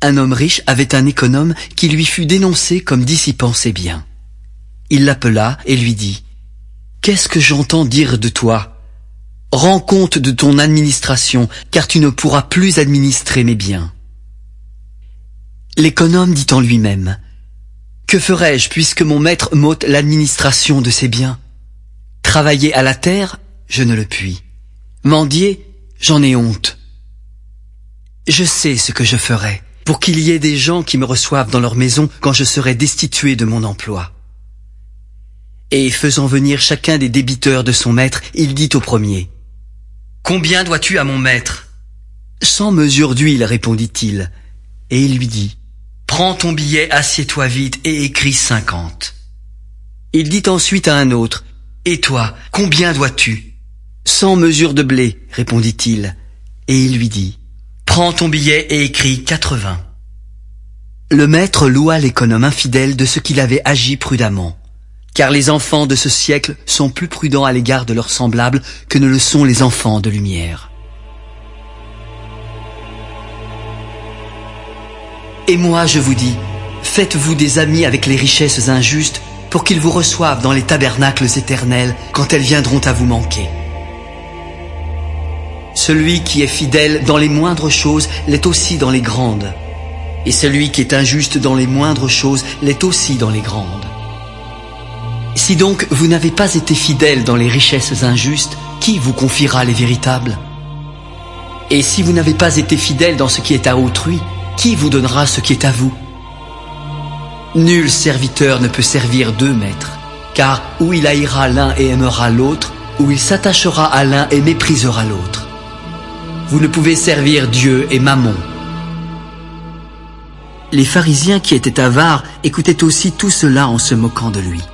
un homme riche avait un économe qui lui fut dénoncé comme dissipant ses biens. Il l'appela et lui dit « Qu'est-ce que j'entends dire de toi ? Rends compte de ton administration, car tu ne pourras plus administrer mes biens. » L'économe dit en lui-même « Que ferai-je puisque mon maître m'ôte l'administration de ses biens ? Travailler à la terre, je ne le puis. Mendier, j'en ai honte. Je sais ce que je ferai, pour qu'il y ait des gens qui me reçoivent dans leur maison quand je serai destitué de mon emploi. » Et faisant venir chacun des débiteurs de son maître, il dit au premier « Combien dois-tu à mon maître ?»« 100 mesures d'huile, répondit-il. Et il lui dit « Prends ton billet, assieds-toi vite et écris 50. » Il dit ensuite à un autre « Et toi, combien dois-tu ?»« 100 mesures de blé, répondit-il. Et il lui dit « Prends ton billet et écris 80. » Le maître loua l'économe infidèle de ce qu'il avait agi prudemment. Car les enfants de ce siècle sont plus prudents à l'égard de leurs semblables que ne le sont les enfants de lumière. Et moi je vous dis, faites-vous des amis avec les richesses injustes pour qu'ils vous reçoivent dans les tabernacles éternels quand elles viendront à vous manquer. Celui qui est fidèle dans les moindres choses l'est aussi dans les grandes, et celui qui est injuste dans les moindres choses l'est aussi dans les grandes. Si donc vous n'avez pas été fidèle dans les richesses injustes, qui vous confiera les véritables? Et si vous n'avez pas été fidèle dans ce qui est à autrui, qui vous donnera ce qui est à vous? Nul serviteur ne peut servir 2 maîtres, car ou il haïra l'un et aimera l'autre, ou il s'attachera à l'un et méprisera l'autre. Vous ne pouvez servir Dieu et Mammon. Les pharisiens qui étaient avares écoutaient aussi tout cela en se moquant de lui.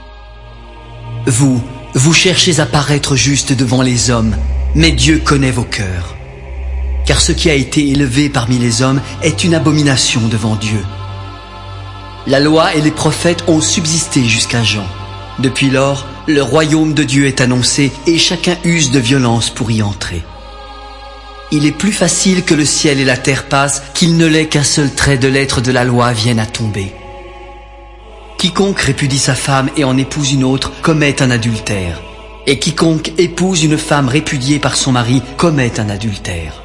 Vous cherchez à paraître juste devant les hommes, mais Dieu connaît vos cœurs. Car ce qui a été élevé parmi les hommes est une abomination devant Dieu. La loi et les prophètes ont subsisté jusqu'à Jean. Depuis lors, le royaume de Dieu est annoncé et chacun use de violence pour y entrer. Il est plus facile que le ciel et la terre passent qu'il ne l'est qu'un seul trait de lettre de la loi vienne à tomber. Quiconque répudie sa femme et en épouse une autre commet un adultère, et quiconque épouse une femme répudiée par son mari commet un adultère.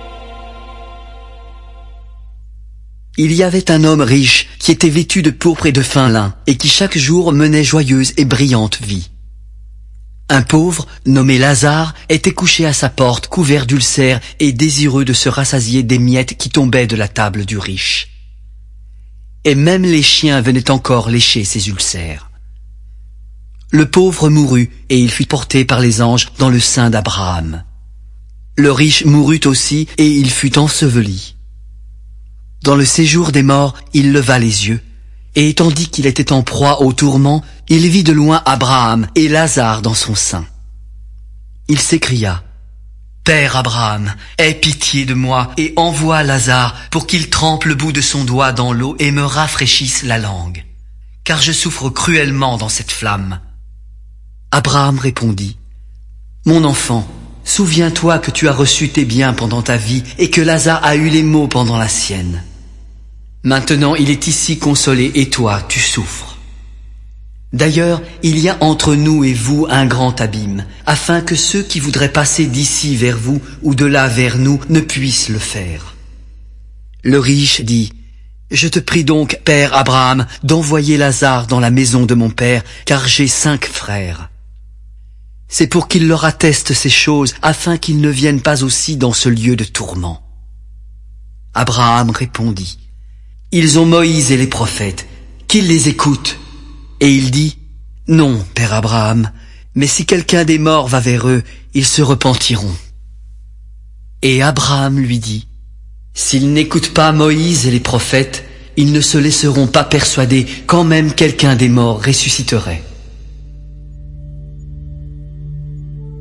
Il y avait un homme riche qui était vêtu de pourpre et de fin lin, et qui chaque jour menait joyeuse et brillante vie. Un pauvre, nommé Lazare, était couché à sa porte, couvert d'ulcères et désireux de se rassasier des miettes qui tombaient de la table du riche. Et même les chiens venaient encore lécher ses ulcères. Le pauvre mourut, et il fut porté par les anges dans le sein d'Abraham. Le riche mourut aussi, et il fut enseveli. Dans le séjour des morts, il leva les yeux, et tandis qu'il était en proie au tourment, il vit de loin Abraham et Lazare dans son sein. Il s'écria « Père Abraham, aie pitié de moi et envoie Lazare pour qu'il trempe le bout de son doigt dans l'eau et me rafraîchisse la langue, car je souffre cruellement dans cette flamme. » Abraham répondit « Mon enfant, souviens-toi que tu as reçu tes biens pendant ta vie et que Lazare a eu les maux pendant la sienne. Maintenant il est ici consolé et toi tu souffres. D'ailleurs, il y a entre nous et vous un grand abîme, afin que ceux qui voudraient passer d'ici vers vous ou de là vers nous ne puissent le faire. » Le riche dit « Je te prie donc, père Abraham, d'envoyer Lazare dans la maison de mon père, car j'ai 5 frères. C'est pour qu'il leur atteste ces choses, afin qu'ils ne viennent pas aussi dans ce lieu de tourment. » Abraham répondit « Ils ont Moïse et les prophètes, qu'ils les écoutent. » Et il dit « Non, père Abraham, mais si quelqu'un des morts va vers eux, ils se repentiront. » Et Abraham lui dit « S'ils n'écoutent pas Moïse et les prophètes, ils ne se laisseront pas persuader quand même quelqu'un des morts ressusciterait. »